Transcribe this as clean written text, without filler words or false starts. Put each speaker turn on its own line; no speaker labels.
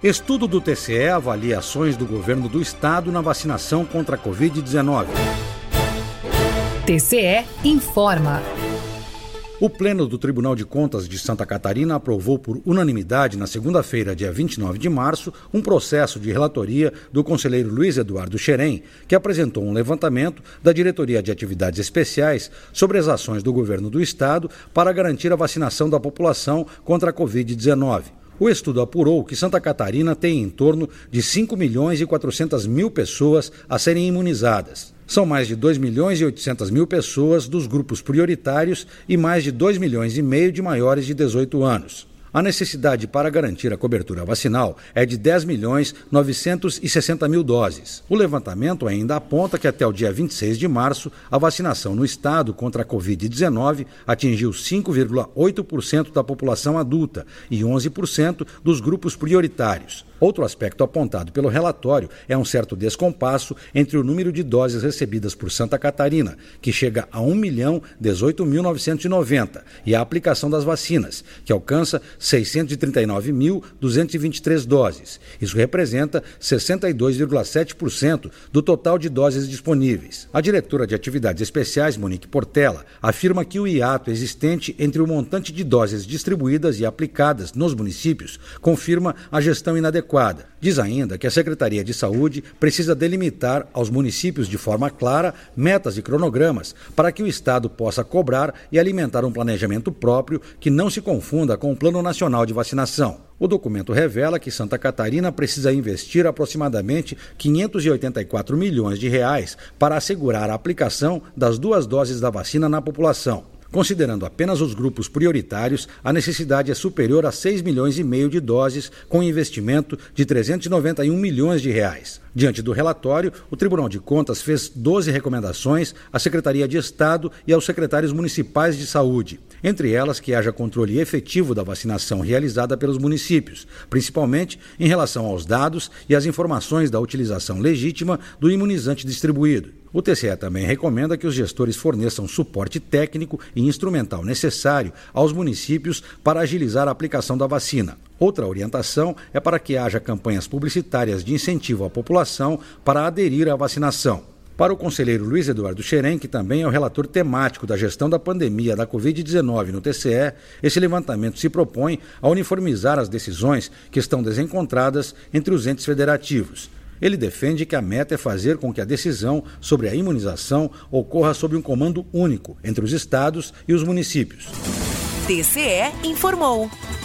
Estudo do TCE avalia ações do governo do estado na vacinação contra a Covid-19.
TCE informa.
O Pleno do Tribunal de Contas de Santa Catarina aprovou por unanimidade, na segunda-feira, dia 29 de março, um processo de relatoria do conselheiro Luiz Eduardo Xerém, que apresentou um levantamento da Diretoria de Atividades Especiais sobre as ações do governo do estado para garantir a vacinação da população contra a Covid-19. O estudo apurou que Santa Catarina tem em torno de 5.400.000 pessoas a serem imunizadas. São mais de 2.800.000 pessoas dos grupos prioritários e mais de 2,5 milhões de maiores de 18 anos. A necessidade para garantir a cobertura vacinal é de 10.960.000 doses. O levantamento ainda aponta que até o dia 26 de março, a vacinação no estado contra a Covid-19 atingiu 5,8% da população adulta e 11% dos grupos prioritários. Outro aspecto apontado pelo relatório é um certo descompasso entre o número de doses recebidas por Santa Catarina, que chega a 1.018.990, e a aplicação das vacinas, que alcança 639.223 doses. Isso representa 62,7% do total de doses disponíveis. A diretora de Atividades Especiais, Monique Portela, afirma que o hiato existente entre o montante de doses distribuídas e aplicadas nos municípios confirma a gestão inadequada. Diz ainda que a Secretaria de Saúde precisa delimitar aos municípios de forma clara metas e cronogramas para que o Estado possa cobrar e alimentar um planejamento próprio que não se confunda com o Plano Nacional de Vacinação. O documento revela que Santa Catarina precisa investir aproximadamente R$584 milhões para assegurar a aplicação das 2 doses da vacina na população. Considerando apenas os grupos prioritários, a necessidade é superior a 6,5 milhões de doses, com investimento de R$391 milhões. Diante do relatório, o Tribunal de Contas fez 12 recomendações à Secretaria de Estado e aos secretários municipais de saúde. Entre elas, que haja controle efetivo da vacinação realizada pelos municípios, principalmente em relação aos dados e às informações da utilização legítima do imunizante distribuído. O TCE também recomenda que os gestores forneçam suporte técnico e instrumental necessário aos municípios para agilizar a aplicação da vacina. Outra orientação é para que haja campanhas publicitárias de incentivo à população para aderir à vacinação. Para o conselheiro Luiz Eduardo Xerém, que também é o relator temático da gestão da pandemia da Covid-19 no TCE, esse levantamento se propõe a uniformizar as decisões que estão desencontradas entre os entes federativos. Ele defende que a meta é fazer com que a decisão sobre a imunização ocorra sob um comando único entre os estados e os municípios.
TCE informou.